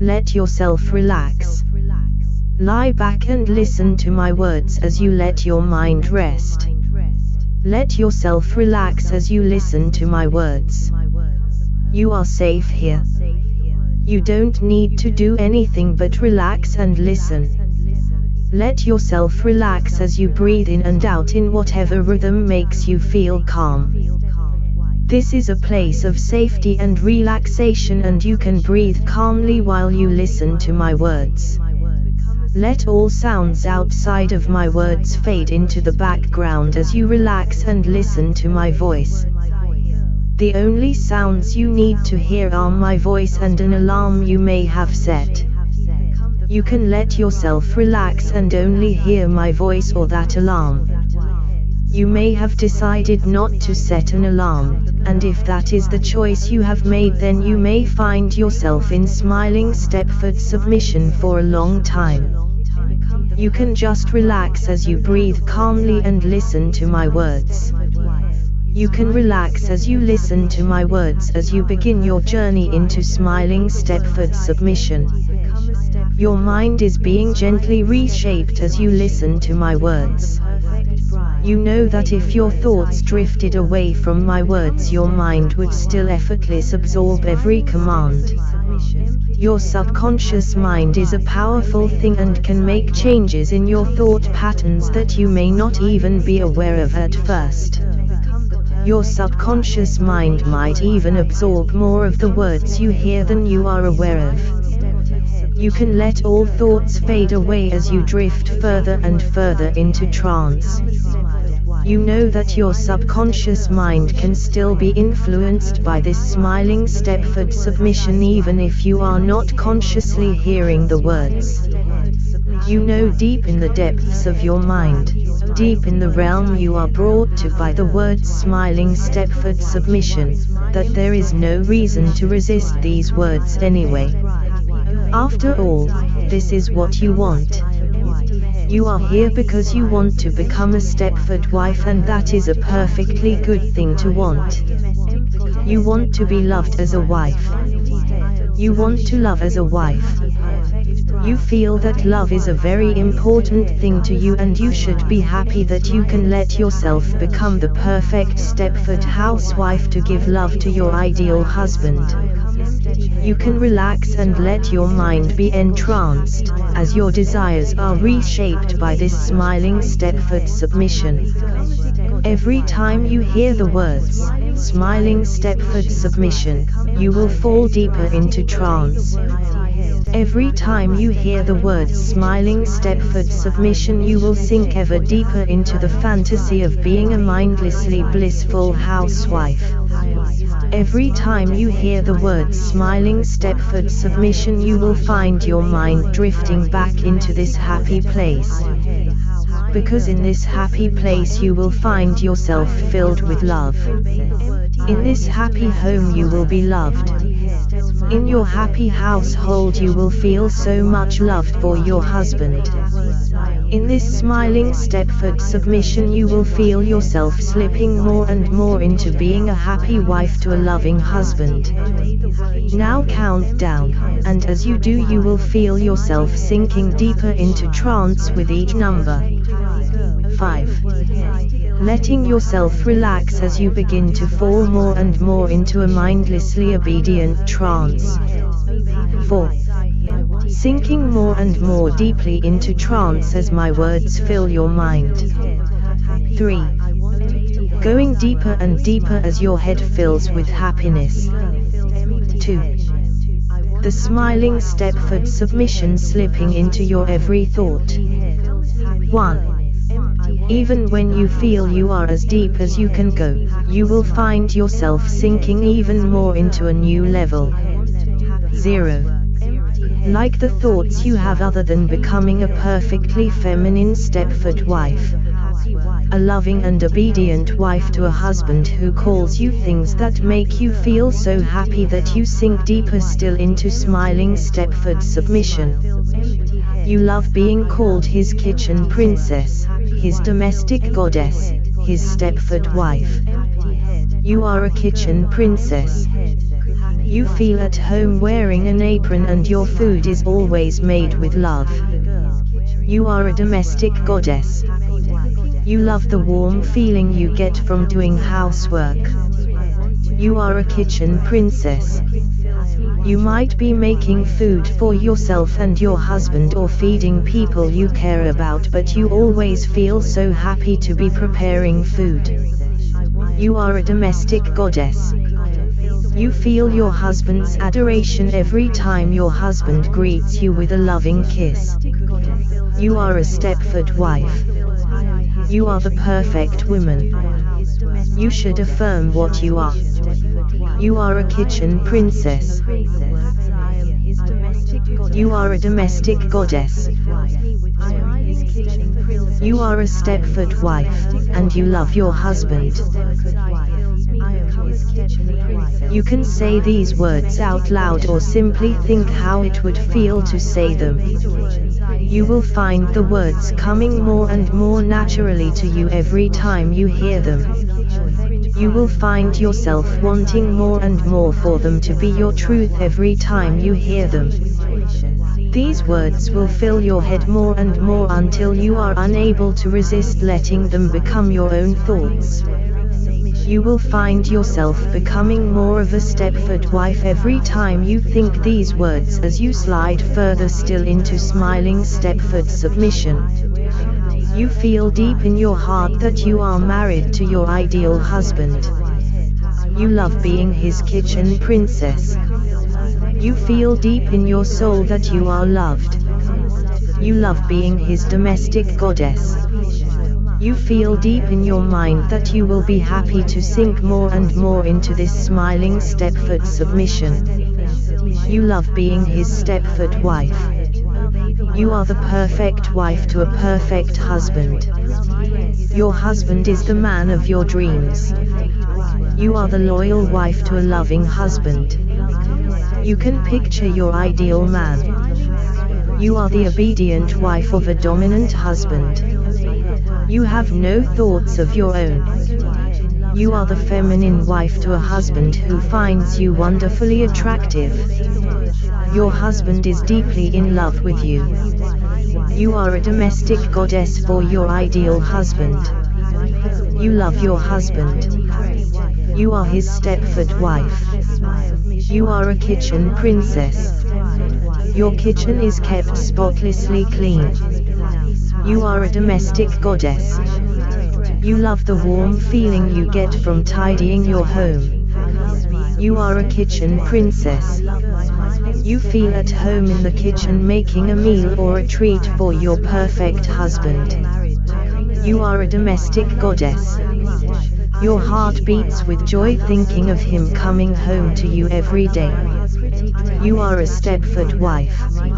Let yourself relax. Lie back and listen to my words as you let your mind rest. Let yourself relax as you listen to my words. You are safe here. You don't need to do anything but relax and listen. Let yourself relax as you breathe in and out in whatever rhythm makes you feel calm. This is a place of safety and relaxation, and you can breathe calmly while you listen to my words. Let all sounds outside of my words fade into the background as you relax and listen to my voice. The only sounds you need to hear are my voice and an alarm you may have set. You can let yourself relax and only hear my voice or that alarm. You may have decided not to set an alarm, and if that is the choice you have made, then you may find yourself in smiling Stepford submission for a long time. You can just relax as you breathe calmly and listen to my words. You can relax as you listen to my words as you begin your journey into smiling Stepford submission. Your mind is being gently reshaped as you listen to my words. You know that if your thoughts drifted away from my words, your mind would still effortlessly absorb every command. Your subconscious mind is a powerful thing and can make changes in your thought patterns that you may not even be aware of at first. Your subconscious mind might even absorb more of the words you hear than you are aware of. You can let all thoughts fade away as you drift further and further into trance. You know that your subconscious mind can still be influenced by this smiling Stepford submission even if you are not consciously hearing the words. You know deep in the depths of your mind, deep in the realm you are brought to by the words smiling Stepford submission, that there is no reason to resist these words anyway. After all, this is what you want. You are here because you want to become a Stepford wife, and that is a perfectly good thing to want. You want to be loved as a wife. You want to love as a wife. You feel that love is a very important thing to you, and you should be happy that you can let yourself become the perfect Stepford housewife to give love to your ideal husband. You can relax and let your mind be entranced, as your desires are reshaped by this smiling Stepford submission. Every time you hear the words, smiling Stepford submission, you will fall deeper into trance. Every time you hear the words smiling Stepford submission, you will sink ever deeper into the fantasy of being a mindlessly blissful housewife. Every time you hear the words smiling Stepford submission, you will find your mind drifting back into this happy place. Because in this happy place you will find yourself filled with love. In this happy home you will be loved. In your happy household you will feel so much loved for your husband. In this smiling Stepford submission you will feel yourself slipping more and more into being a happy wife to a loving husband. Now count down, and as you do you will feel yourself sinking deeper into trance with each number. 5. Letting yourself relax as you begin to fall more and more into a mindlessly obedient trance. 4. Sinking more and more deeply into trance as my words fill your mind. 3. Going deeper and deeper as your head fills with happiness. 2. The smiling Stepford submission slipping into your every thought. 1. Even when you feel you are as deep as you can go, you will find yourself sinking even more into a new level. 0. Like the thoughts you have other than becoming a perfectly feminine Stepford wife. A loving and obedient wife to a husband who calls you things that make you feel so happy that you sink deeper still into smiling Stepford submission. You love being called his kitchen princess, his domestic goddess, his Stepford wife. You are a kitchen princess. You feel at home wearing an apron and your food is always made with love. You are a domestic goddess. You love the warm feeling you get from doing housework. You are a kitchen princess. You might be making food for yourself and your husband or feeding people you care about, but you always feel so happy to be preparing food. You are a domestic goddess. You feel your husband's adoration every time your husband greets you with a loving kiss. You are a Stepford wife. You are the perfect woman. You should affirm what you are. You are a kitchen princess. You are a domestic goddess. You are a Stepford wife, and you love your husband. You can say these words out loud or simply think how it would feel to say them. You will find the words coming more and more naturally to you every time you hear them. You will find yourself wanting more and more for them to be your truth every time you hear them. These words will fill your head more and more until you are unable to resist letting them become your own thoughts. You will find yourself becoming more of a Stepford wife every time you think these words as you slide further still into smiling Stepford submission. You feel deep in your heart that you are married to your ideal husband. You love being his kitchen princess. You feel deep in your soul that you are loved. You love being his domestic goddess. You feel deep in your mind that you will be happy to sink more and more into this smiling Stepford submission. You love being his Stepford wife. You are the perfect wife to a perfect husband. Your husband is the man of your dreams. You are the loyal wife to a loving husband. You can picture your ideal man. You are the obedient wife of a dominant husband. You have no thoughts of your own. You are the feminine wife to a husband who finds you wonderfully attractive. Your husband is deeply in love with you. You are a domestic goddess for your ideal husband. You love your husband. You are his Stepford wife. You are a kitchen princess. Your kitchen is kept spotlessly clean. You are a domestic goddess. You love the warm feeling you get from tidying your home. You are a kitchen princess. You feel at home in the kitchen making a meal or a treat for your perfect husband. You are a domestic goddess. Your heart beats with joy thinking of him coming home to you every day. You are a Stepford wife.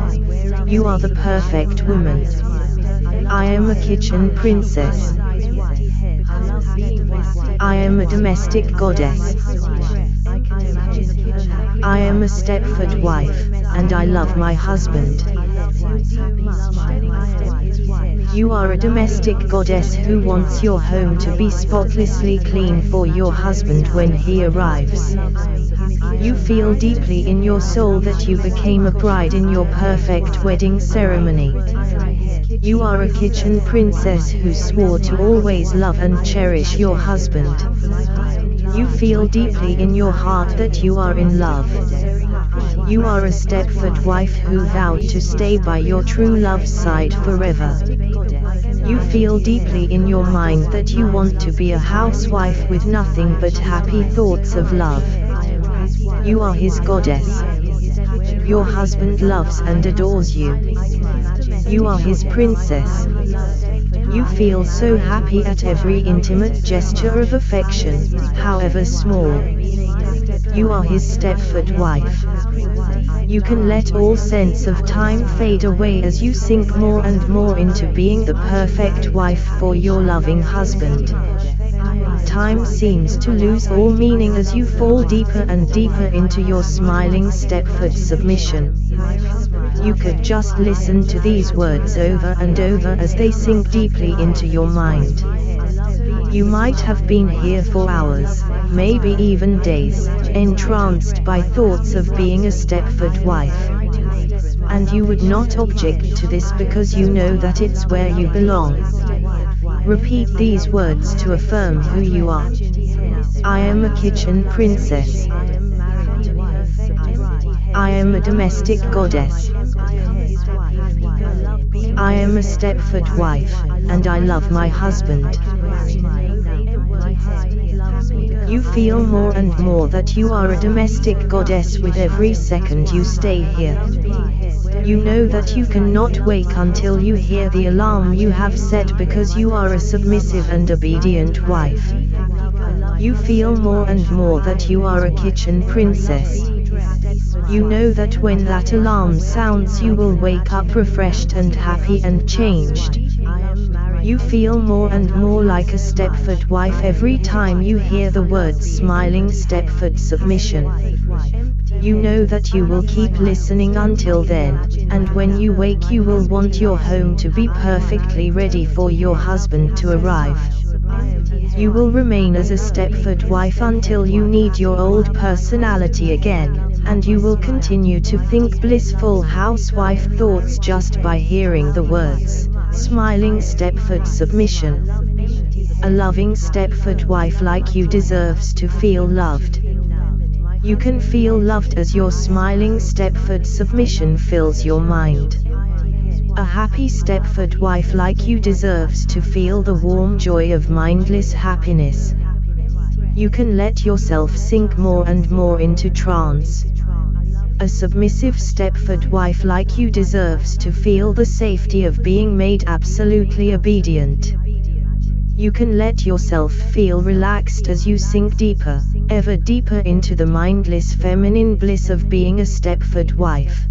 You are the perfect woman. I am a kitchen princess. I am a domestic goddess. I am a Stepford wife, and I love my husband. You are a domestic goddess who wants your home to be spotlessly clean for your husband when he arrives. You feel deeply in your soul that you became a bride in your perfect wedding ceremony. You are a kitchen princess who swore to always love and cherish your husband. You feel deeply in your heart that you are in love. You are a Stepford wife who vowed to stay by your true love's side forever. You feel deeply in your mind that you want to be a housewife with nothing but happy thoughts of love. You are his goddess. Your husband loves and adores you. You are his princess. You feel so happy at every intimate gesture of affection, however small. You are his Stepford wife. You can let all sense of time fade away as you sink more and more into being the perfect wife for your loving husband. Time seems to lose all meaning as you fall deeper and deeper into your smiling Stepford submission. You could just listen to these words over and over as they sink deeply into your mind. You might have been here for hours. maybe even days, entranced by thoughts of being a Stepford wife. And you would not object to this because you know that it's where you belong. Repeat these words to affirm who you are. I am a kitchen princess. I am a domestic goddess. I am a Stepford wife, and I love my husband. You feel more and more that you are a domestic goddess with every second you stay here. You know that you cannot wake until you hear the alarm you have set because you are a submissive and obedient wife. You feel more and more that you are a kitchen princess. You know that when that alarm sounds you will wake up refreshed and happy and changed. You feel more and more like a Stepford wife every time you hear the words smiling Stepford submission. You know that you will keep listening until then, and when you wake you will want your home to be perfectly ready for your husband to arrive. You will remain as a Stepford wife until you need your old personality again, and you will continue to think blissful housewife thoughts just by hearing the words, smiling Stepford submission. A loving Stepford wife like you deserves to feel loved. You can feel loved as your smiling Stepford submission fills your mind. A happy Stepford wife like you deserves to feel the warm joy of mindless happiness. You can let yourself sink more and more into trance. A submissive Stepford wife like you deserves to feel the safety of being made absolutely obedient. You can let yourself feel relaxed as you sink deeper, ever deeper into the mindless feminine bliss of being a Stepford wife.